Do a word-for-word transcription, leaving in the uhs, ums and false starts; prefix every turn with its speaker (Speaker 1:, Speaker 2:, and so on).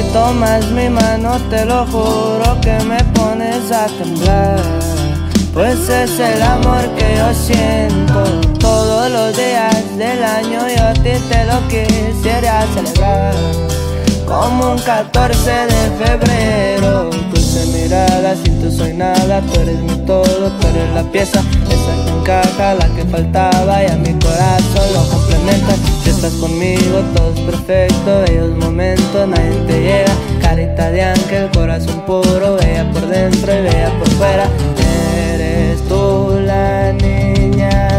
Speaker 1: tomas mi mano, te lo juro que me pones a temblar. Pues es el amor que yo siento todos los días del año. Yo a ti te lo quisiera celebrar como un catorce de febrero. Dulce mirada, sin tú soy nada. Tú eres mi todo, tú eres la pieza esa que encaja, la que faltaba, y a mi corazón lo complementa. Si estás conmigo todo es perfecto, bellos momentos, nadie te llega. Carita de ángel, corazón puro, bella por dentro y bella por fuera. Eres tú la niña